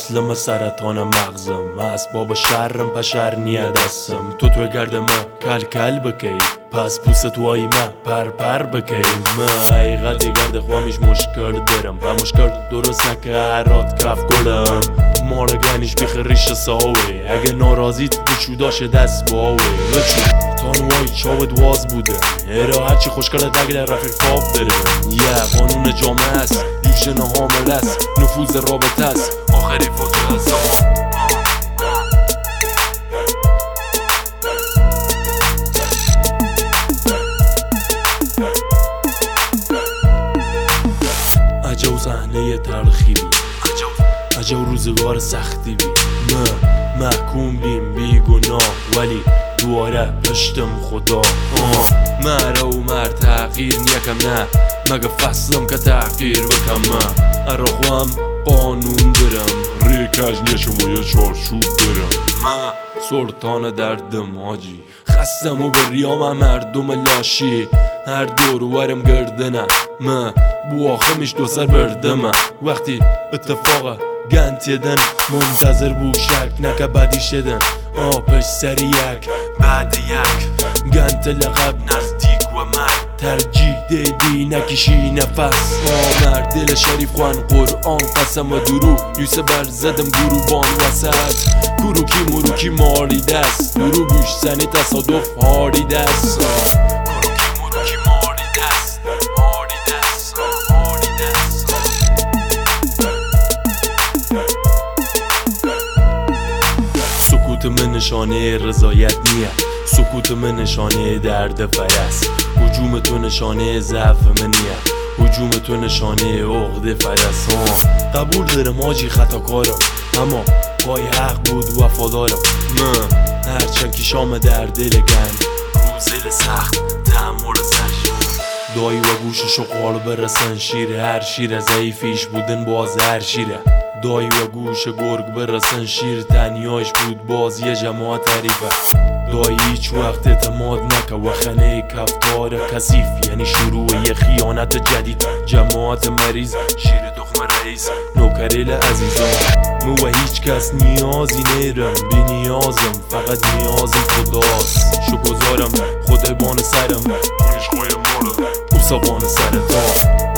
تسلیم سرطان مغزم اسباب شرم پشر نیه دستم تو گرد ما کل کل بکی پس پوست توی ما پر پر بکی ما حقیقتی گرد خوامیش مشکل دارم و مشکل درست نکه هرات کف گلم مارگانیش بیخریش ساوه اگه ناراضیت بچوداش دست باوه بچو تانوهای چاوت واز بوده راحت چی خوشکل دگل رفیق فاب داره یه قانون جامعه است دیوژن حامل است نفوذ رابطه است آخری فاجعه است عجب صحنه تلخی بی عجب روزگار سختی بی محکوم بیم بی گناه ولی دواره پشتم خدا مرا و مر تغییر نیکم نه مگه فصلم که تغییر بکم ارا خوام قانون درم ریکج نیشم و یه چارچوب درم سلطان دردم آجی خستم و به ریام مردم لاشی هر دورورم گردنم بو آخمش دو سر بردم وقتی اتفاق گنت یدن منتظر بو شک نکه بدی شدن پشت سر یک بعد یک گنت لقب نزدیک و مرد ترجیح دیدی نکشی نفس مرد دل شریف خوان قرآن قسم و درو یوسه بر زدم گروبان وسط کروکی مروکی ماری دست درو گوش زنی تصادف هاری دست سکوت من نشانه رضایت نیه سکوت من نشانه درد فرست هجوم تو نشانه ضعف من نیه هجوم تو نشانه عقده فرست قبول دارم آجی خطاکارم اما پای حق بود وفادارم هرچند که شام در دل گند روزل سخت تحمل سر دایی و گوششو قال برسن شیره هر شیر ضعیفیش بودن باز هر شیره دایی و گوش گرگ برسن شیر تنیاش بود باز یه جماعت حریفه دایی هیچ وقت اعتماد نکه و خنه کفتار کثیف یعنی شروع یه خیانت جدید جماعت مریض شیر تخم رئیس نوکریل عزیزان مو و هیچ کس نیازی نیرم بی نیازم فقط نیازم خداست شکرگزارم خدای بان سرم عشقای مارم او سابان سرطان